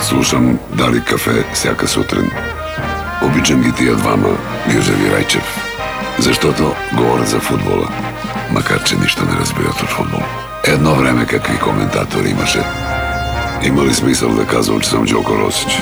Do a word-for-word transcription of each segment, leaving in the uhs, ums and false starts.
Слушам Дали кафе всяка сутрин. Обичам ги тия двама, Гюзев и Райчев. Защото говорят за футбола, макар че нищо не разбират от футбол. Едно време какви коментатори имаше. Има ли смисъл да казвам, че съм Джоко Росич?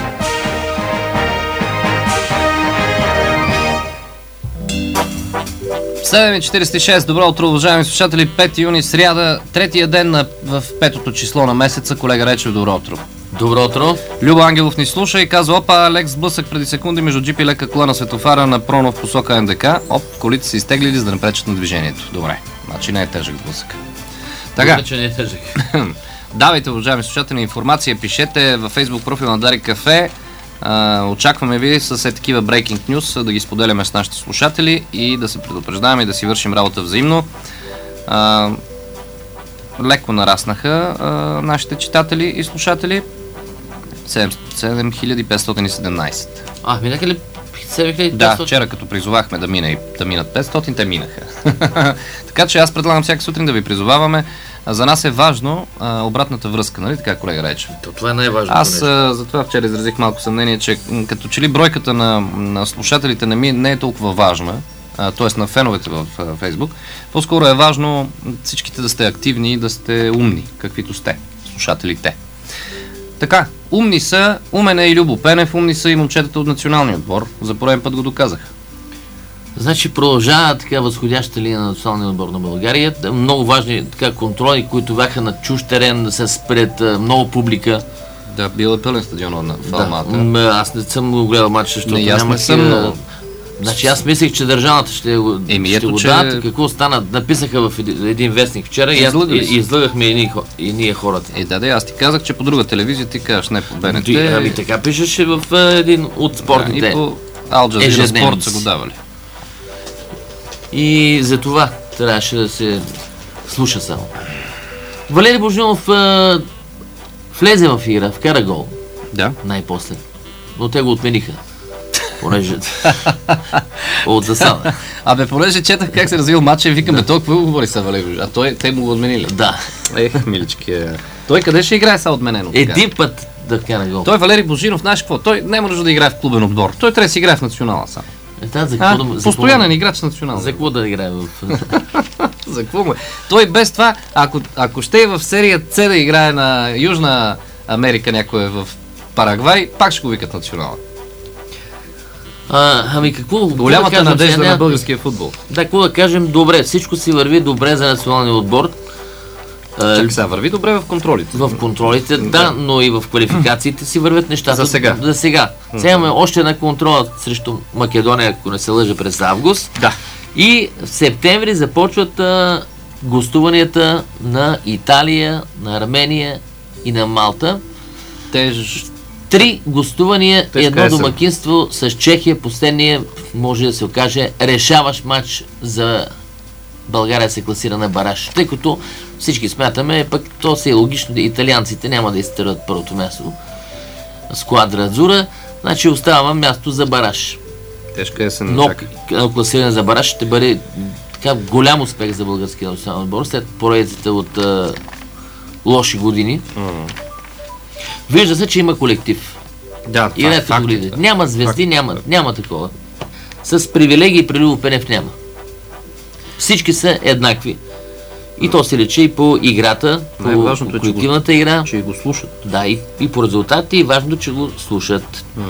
седем и четиридесет и шест. Добро утро, уважаеми слушатели. пети юни, сряда, третия ден на, в петото число на месеца. Колега Речев, добро утро. Добро утро. Любо Ангелов ни слуша и казва: опа, лекс сблъсък преди секунди между джипи и лека кола на светофара на Пронов посока НДК. Оп, колите се изтеглили, за да не пречат на движението. Добре, значи не е тежък сблъсък. Така. Че не е тежък. Давайте, уважаеми слушатели, информация, пишете във Facebook профила на Дарик кафе. Uh, очакваме ви с е такива breaking news да ги споделяме с нашите слушатели и да се предупреждаваме и да си вършим работа взаимно. Uh, леко нараснаха uh, нашите читатели и слушатели. седем хиляди петстотин и седемнадесет. А, минаха ли седем хиляди петстотин? Да, вчера като призовахме да, мина и, да минат петстотин, те минаха. Така че аз предлагам всяка сутрин да ви призоваваме. За нас е важно а, обратната връзка, нали така, колега Райчев? То, това е най-важното. Аз а, затова вчера изразих малко съмнение, че м, като че ли бройката на, на слушателите не, ми, не е толкова важна, т.е. на феновете в а, Фейсбук. По-скоро е важно всичките да сте активни и да сте умни, каквито сте, слушателите. Така, умни са, умен е и Любо Пенев, умни са и момчетата от националния отбор. За пореден път го доказах. Значи продължава така възходяща линия на националния отбор на България. Много важни така контроли, които бяха на чужд терен, с пред много публика. Да, бил е пълен стадион на Фалмата. Да, аз не съм го гледал матча, защото не, нямах... съм, но... Значи аз мислех, че държавата ще го, Еми, ще ето, го че... дадат. Какво стана? Написаха в един вестник вчера и, и, и излъгахме и, и ние хората. Е, да, да, аз ти казах, че по друга телевизия ти кажеш, не по БНТ. Ами така пишеше в един от спортните. Да, и по Ал Джазира Спорт са го давали. И за това трябваше да се слуша само. Валери Божинов а, влезе в игра, вкара гол. Да. Най-после. Но те го отмениха. Понеже... от засада. Абе, понеже четах как се развил матча и викаме, да. Толкова го говори са Валери Божинов. А той, те му го отменили. Да. Ех, милички. Той къде ще играе са отменено? Един път да вкара гол. Той Валери Божинов, знаеш какво? Той не може да играе в клубен отбор. Той трябва да си играе в национала сам. Е, да, за а, да, за постоянен за играч национал. За какво да играе в... За какво му е? Той без това, ако, ако ще е в серия С да играе на Южна Америка някой в Парагвай, пак ще го викат национала. А, ами какво? Голямата да кажем, надежда сега, на българския футбол. Да, какво да кажем, добре, всичко си върви добре за националния отбор. Чакай сега, върви добре в контролите. В контролите, да, да, но и в квалификациите си вървят нещата. За сега. За сега. Сега имаме още една контрола срещу Македония, ако не се лъжа, през август. Да. И в септември започват а, гостуванията на Италия, на Армения и на Малта. Теж... Три гостувания и едно есен. домакинство с Чехия. Последния, може да се окаже, решаващ матч за България се класира на бараж. Тъй като всички смятаме, пък то се е логично, италианците няма да изтърват първото място. Сквадра Азура, значи остава място за бараж. Тежка есен. Но класиране за бараж ще бъде така голям успех за българския национален отбор след поредицата от а, лоши години. Mm. Вижда се, че има колектив. Да, и ред факт, да. Няма звезди, факт, няма, няма такова. С привилегии при Любо Пенев няма. Всички са еднакви. И то се лечи и по играта, по колективната е, игра. Че го слушат. Да, и, и по резултатите, и важно, че го слушат. Mm.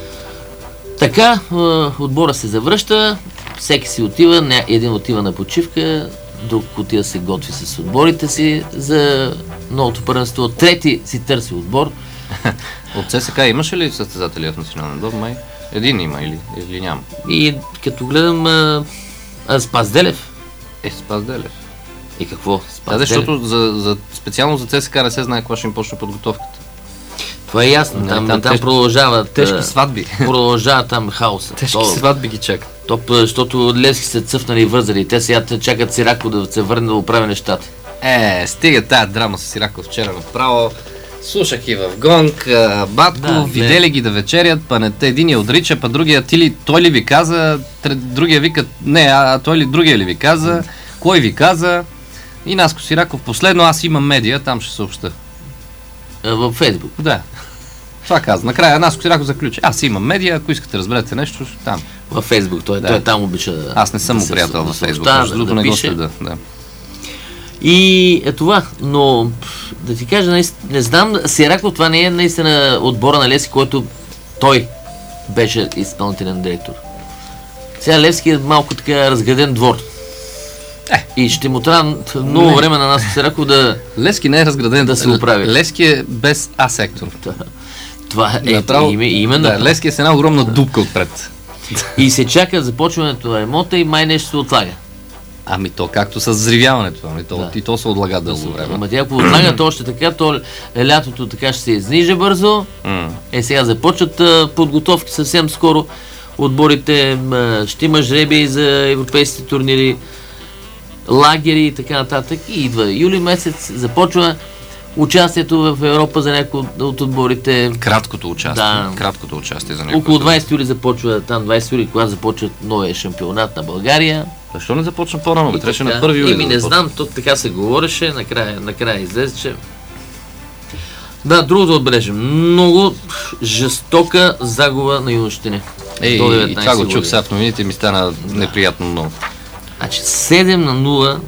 Така, отбора се завръща, всеки си отива, един отива на почивка, друг отива се готви с отборите си за новото първенство, трети си търси отбор. От ЦСКА имаше ли състезатели в национален отбор? Май един има или, или няма? И като гледам а, а, Спас Делев. Е, Спас Делев. И какво? Спас да, защото за, за, специално за ЦСКА не се знае кога ще им почне подготовката. Това е ясно, не, там, там, там тежки, продължават тежки сватби. Продължава там хаоса. Тежки то, сватби ги чакат. То, защото Левски са цъфнали и вързали. Те сега чакат Сирако да се върне да оправи нещата. Е, стига тая драма с Сирако вчера направо. Слушах и в Гонг, Батко, да, видели ги да вечерят, па не те, един я отрича, па другия ти ли, той ли ви каза, другия вика, не, а той ли другия ли ви каза, кой ви каза. И Наско Сираков последно, аз имам медиа, там ще съобща. Във Фейсбук? Да. Това каза. Накрая Наско Сираков заключи. Аз имам медия, ако искате да разберете нещо, там. Във Фейсбук, той, Да. той там обича да... Аз не съм да му се приятел във съобщава, Фейсбук, да, между другото да не го пише. следа. Да. И е това, но пф, да ти кажа, наистина, не знам, Сираков това не е наистина отбора на Левски, който той беше изпълнителен директор. Сега Левски е малко така разграден двор. Е. И ще му трябва много Не. време на нас Сираков да... Левски не е разграден. Да се оправи. Левски е без А-сектор. Това е Направо- име, именно. Да, Левски е с една огромна дупка отпред. И се чака започването на емота и май нещо се отлага. Ами то както с взривяването, ами то, Да. и то се отлага дълго време. Ама тя ако отлагат още така, то лятото така ще се изнижи бързо. М. Е, сега започват а, подготовки съвсем скоро. Отборите а, ще има жребии за европейските турнири, лагери и така нататък. И идва юли месец, започва участието в Европа за някои от, от отборите. Краткото участие. Да. Краткото участие за някои. Около от- двайсети юли започва, там двайсети юли, когато започва новия шампионат на България. Защо не започна по-рано? Бе, И трябваше така. на първи юли. Еми, да не започне. знам, то така се говореше, накрая, накрая излезе, че... Да, другото отбележим. Много жестока загуба на юношите ни. Ей, До и деветнайсет това го чух години. сега в новините и ми стана неприятно много. Значи седем на нула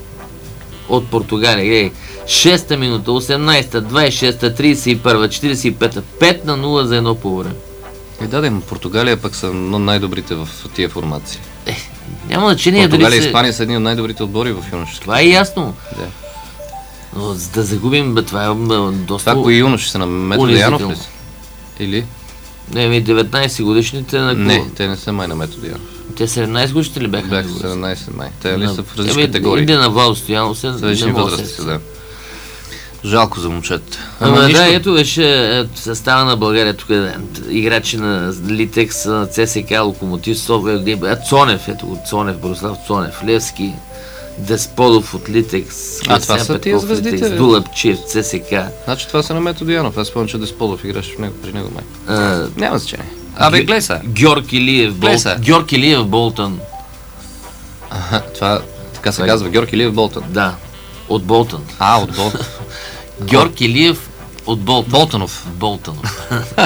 от Португалия. Ей, шеста минута, осемнайсета, двайсет и шеста, трийсет и първа, четирийсет и пета, пет на нула за едно по време. И да, да, Португалия пък са но най-добрите в тия формации. Е, няма значение Португалия дали и се... Испания са едни от най-добрите отбори в юношески. Това е ясно. Да. Но за да загубим, бе, това е м, доста... Това кои юноши са на Методи Янов ли унизително. са? Или? Не, ми деветнайсет годишните на Не, кого? те не са май на Методи Янов. Те седемнайсет годишните ли бяха? Бяха седемнайсет май. Те ли са в различни Еми, категории? Иде на Владо Стоянов, се Различни не мога да възрасти се- са, да. Жалко за момчета. Ама нищо. да, ето беше е, състава на България тук, е, играчи на Литекс, на ЦСКА, Локомотив, София, е, Цонев, ето го, Цонев, Борислав Цонев, Левски, Десподов от Литекс, А, това Християн са тия Петков, звездите, Литекс, бе. Дулъбчев, ЦСКА. Значи това са на Методи Янов. Аз спомням, че Десподов играше в него, при него май. А, Няма значение. Абе, гледай сега. Георг Илиев, Бол... Гледай сега. Георг Илиев Болтън, Аха, това така се Това е- казва. Георг Илиев Болтън. да, от Болтън. А, от Болтън. Георг Илиев от Болтън. Болтънов. Болтънов.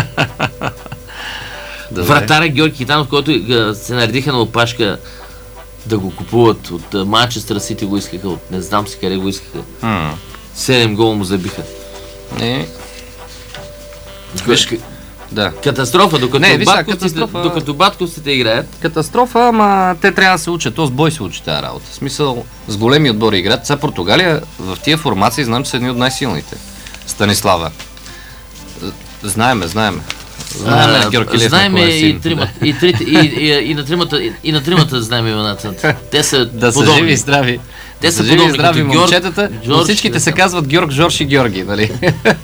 Да, Вратаря Георги Китанов, който а, се наредиха на опашка да го купуват от Манчестър Сити, го искаха, от не знам си къде го искаха. М. Седем гола му забиха. Не. Виж, да. Катастрофа, докато, Не, виж сега, батковците, катастрофа- докато батковците играят. Катастрофа, ама те трябва да се учат. Тоест бой се учи тази работа. В смисъл, с големи отбори играят. Сега Португалия в тия формации знам, че са едни от най-силните. Станислава. Знаеме, знаеме. Знаеме, А, Георг Илиев знаем на кой е и, син. тримата, и, трите, и, и, и, на тримата, и, и на тримата знаем имената. Те са Да са подобни. живи и здрави. Те Да са са живи и подобни, здрави като Георг, момчетата, но Жорж, всичките не се знам. казват Георг, Жорж и Георги, нали?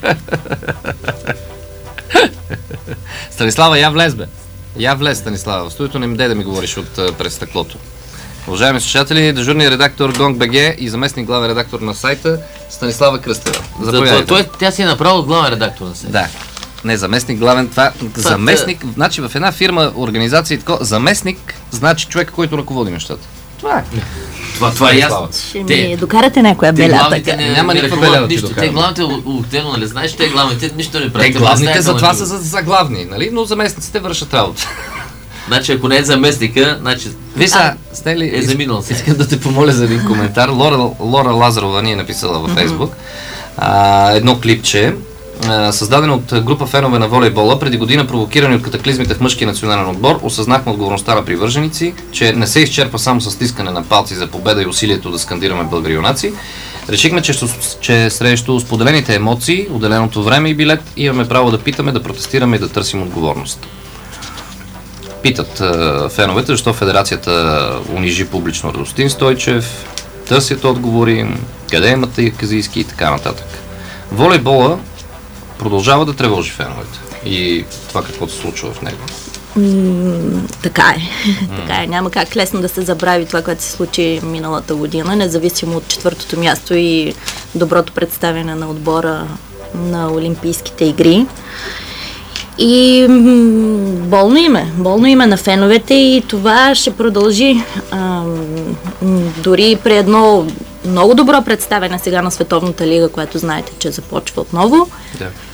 Станислава, я влез, бе. Я влез, Станислава. В студиото не ми дай да ми говориш от а, през стъклото. Уважаеми слушатели, дежурният редактор Гонг БГ и заместник главен редактор на сайта Станислава Кръстева. За, Заповядайте. той, тя си е направила главен редактор на сайта. Да. Не, заместник главен, това, заместник, значи в една фирма, организация и такова, заместник, значи човек, който ръководи нещата. Това е. Това, това е ясно. Ще Те- ми докарате някоя Те белята. главните не, Няма не никаква ръководят беля да ти нищо. докарам. Те главните, обикновено, нали знаеш, те главните нищо не правят. Те Те главните представят за на това други. са за, за главни, нали? Но заместниците вършат работа. Значи, ако не е заместника, значи... Виж сега, Стели, е заминал се. искам да те помоля за един коментар. Лора, Лора Лазарова ни е написала във Фейсбук а, едно клипче, а, създадено от група фенове на волейбола. Преди година, провокирани от катаклизмите в мъжкия национален отбор, осъзнахме отговорността на привърженици, че не се изчерпа само с стискане на палци за победа и усилието да скандираме българи юнаци. Решихме, че, че срещу споделените емоции, отделеното време и билет, имаме право да питаме, да протестираме и да търсим отговорност. Питат а, феновете, защо федерацията унижи публично Радостин Стойчев, търсят отговори, къде имат и казийски и така нататък. Волейбола продължава да тревожи феновете и това какво се случва в него. М, така е. така е. Няма как лесно да се забрави това, което се случи миналата година, независимо от четвъртото място и доброто представяне на отбора на Олимпийските игри. И м, болно име, болно име на феновете и това ще продължи. Ам, м, дори при едно много добро представяне сега на Световната лига, което знаете, че започва отново. Да.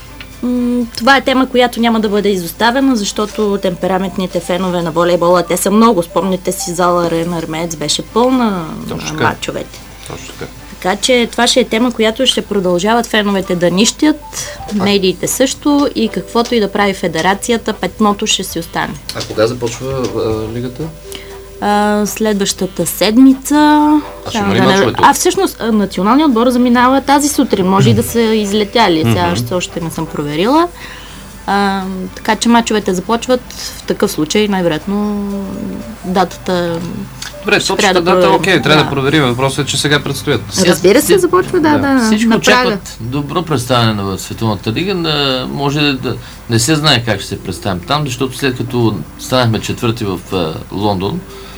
м- това е тема, която няма да бъде изоставена, защото темпераментните фенове на волейбола, те са много. Спомните си, зала Арена Армеец беше пълна Точно на мачовете. Точно така. Така че това ще е тема, която ще продължават феновете да нищят, медиите също, и каквото и да прави федерацията, петното ще си остане. А кога започва а, лигата? А, следващата седмица... А ще да, има ли да, мачове тук? а всъщност а, националният отбор заминава тази сутрин. Може и да са излетяли. Сега още, още не съм проверила. А, така че мачовете започват в такъв случай. Най-вероятно датата... Добре, Ще точната трябва да дата, проверим. окей, трябва да Да. проверим. Въпросът е, че сега предстоят. Разбира се, започва, да, да, Всичко на прага. очакват добро представяне на Световната лига. Да, може да не се знае как ще се представим там, защото след като станахме четвърти в а, Лондон,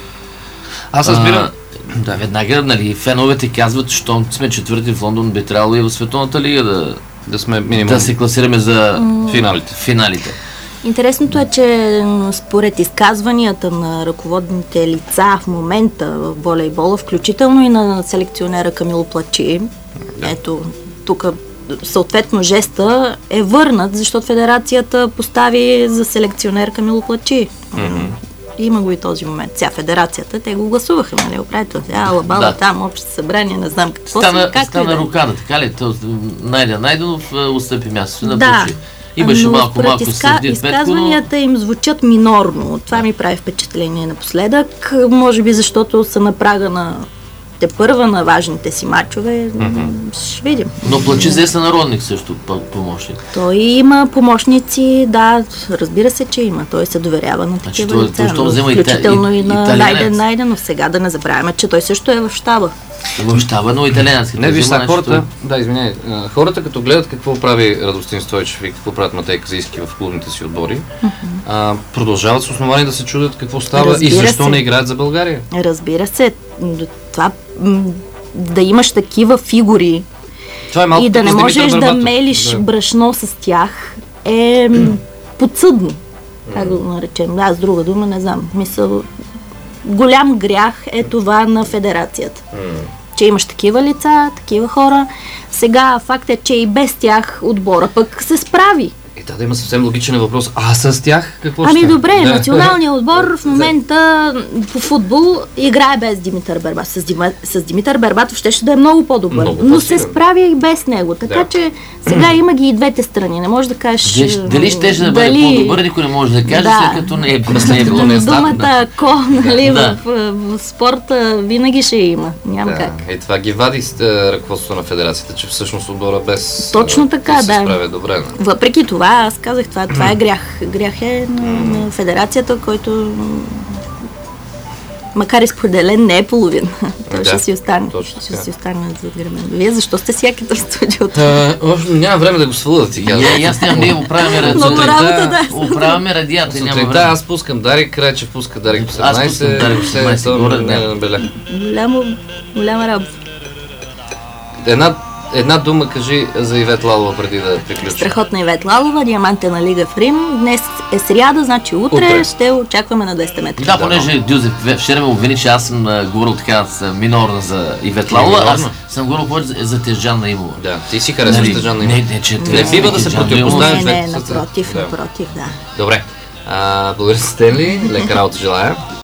Аз разбирам. а, да, веднага, нали, феновете казват, щом сме четвърти в Лондон, би трябвало и в Световната лига да, Да сме минимум да се класираме за финалите. финалите. Интересното е, че м, според изказванията на ръководните лица в момента в волейбола, включително и на селекционера Камило Плачи, ето тук съответно жеста е върнат, защото федерацията постави за селекционер Камило Плачи. Мгм. Има го и този момент. Сега федерацията, те го гласуваха, нали, управител. Ала, бала, Да. там, общо събрание, не знам какво Стана, си, как стана ли да е. рукада, така ли? То, Найден Найденов а, отстъпи мястото на Да. Плачи. Имаше Но малко, според малко изка... сърдит Петко, но... изказванията им звучат минорно. Това ми прави впечатление напоследък. Може би защото са на прага на те първа на важните си мачове. Ще видим. Но Плачи взе сънародник също, по- помощник. Той има помощници, да, разбира се, че има. Той се доверява на такива той- лица. той що но взема включително ита- и на италианец. Найден Найденов. Сега да не забравяме, че той също е в щаба. В щаба, но италиански. Не, виж взема сега, хората, нещо- да, извиняй, а, хората като гледат какво прави Радостин Стойчев и какво правят Матей Казийски в клубните си отбори, а, продължават с основание да се чудят какво става и Разбира защо се. не играят за България. Разбира се, това м, да имаш такива фигури Това е малко и да не като с можеш Димитър да Бербатов. мелиш Да. брашно с тях е м, подсъдно. Как да го наречем? Аз друга дума не знам. Мисъл, голям грях е това на федерацията. Че имаш такива лица, такива хора. Сега факт е, че и без тях отбора пък се справи. И да, да има съвсем логичен въпрос. А с тях какво Ами ще? добре, Да. националният отбор в момента по футбол играе без Димитър Бербатов. С, Дима, с Димитър Бербатов ще, ще да е много по-добър, Много но по-силен. се справя и без него. Така Да. че сега има ги и двете страни. Не можеш да кажеш... Дали, дали ще да бъде дали- по-добър, никой не може да каже, Да. след като не е, Ама след не е като било не е незнатно. Думата ако, нали, Да. в, в, в спорта винаги ще има. Няма Да. как. И това ги вади с е, ръководството на федерацията, че всъщност отбора без... Точно е, така, се да. справя добре. Не? Въпреки това, аз казах, това, това е грях. Грях е на, на федерацията, който м, макар и споделен, не е половин. Той Да, ще си остане. точно Ще така. си остане зад гърба. Вие защо сте всяките в студиото? А, още няма време да го сваля да ти кажа. И, и аз нямам, ние оправяме Много радиата. работа, да. Оправяме радиата, няма Сутринта време. аз пускам Дарик, Крайчев пуска Дарик по Аз пускам седемнайсет, Дарик по седемнайсет, след горе, това да. не набеля. Голямо, голяма работа. Една, една дума кажи за Ивет Лалова преди да приключим. Страхотна Ивет Лалова, диамантена лига в Рим. Днес е сряда, значи утре, Утре. ще очакваме на десет метра. Да, понеже Дюзеф вчера ме обвини, че аз съм а, говорил така с минорна за Ивет Лалова, аз минорна? съм говорил повече за, за Тежан Имова. Да, ти си харесваш Нали, Тежан не, Имов. не, че Не бива да се Тежан противопоставя. Имов- Не, не, двете са- напротив, да. напротив, да. Добре. А, благодаря, Стенли. Лека работа желая.